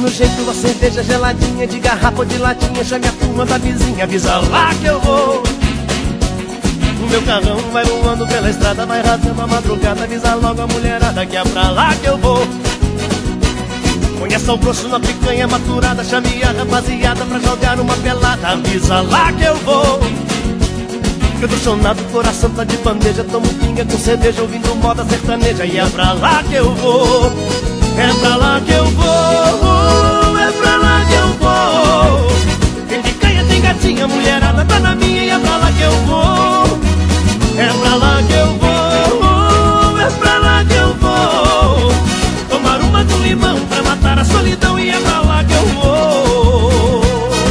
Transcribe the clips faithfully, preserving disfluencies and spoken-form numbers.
no jeito a cerveja geladinha, de garrafa ou de latinha. Chame a turma da vizinha, avisa lá que eu vou. O meu carrão vai voando pela estrada, vai rasgando a madrugada. Avisa logo a mulherada que é pra lá que eu vou. Põe sal grosso na picanha maturada, chame a rapaziada pra jogar uma pelada. Avisa lá que eu vou. Eu tô chonado, coração tá de bandeja. Tomo pinga com cerveja, ouvindo moda sertaneja. E é pra lá que eu vou. É pra lá que eu vou. É pra lá que eu vou. Tem picanha, tem gatinha, mulherada tá na minha. E é pra lá que eu vou. É pra lá que eu vou. É pra lá que eu vou. Tomar uma com limão pra matar a solidão. E é pra lá que eu vou.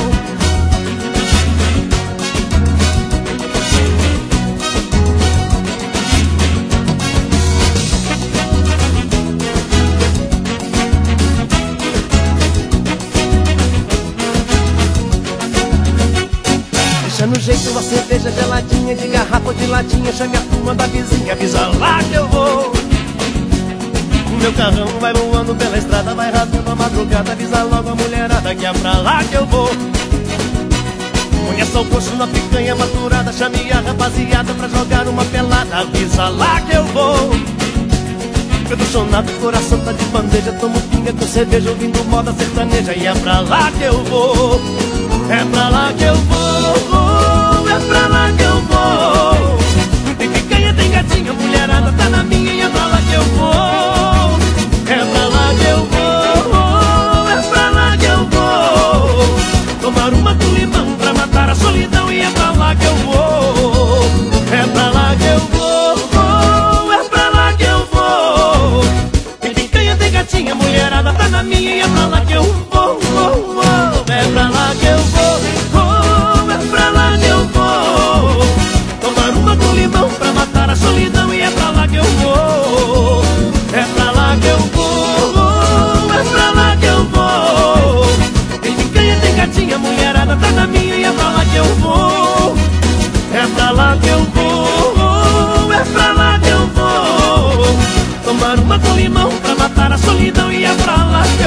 Deixa no jeito uma cerveja geladinha, de garrafa ou de latinha. Chame a turma da vizinha, avisa lá que eu vou. O meu carrão vai voando pela estrada, vai rasgando a madrugada. Avisa logo a mulherada que é pra lá que eu vou. Põe sal grosso na picanha maturada, chame a rapaziada pra jogar uma pelada. Avisa lá que eu vou. Eu tô chonado, coração tá de bandeja. Tomo pinga com cerveja, ouvindo moda sertaneja. E é pra lá que eu vou. É pra lá que eu vou. É pra lá que eu vou. Tem picanha, tem gatinha, mulherada tá na minha. E é pra lá que eu vou. É pra lá que eu vou. É pra lá que eu vou. Tomar uma com limão pra matar a solidão. E é pra lá que eu vou. É pra lá que eu vou. É pra lá que eu vou. Tem picanha, tem gatinha, mulherada tá na minha. E é pra lá que eu vou. É pra lá que eu vou. Pra matar a solidão. E é pra lá que eu vou. É pra lá que eu vou. É pra lá que eu vou. Tem picanha, tem gatinha, mulherada tá na minha. E é pra lá que eu vou. É pra lá que eu vou. É pra lá que eu vou. Tomar uma com limão pra matar a solidão. E é pra lá que eu vou.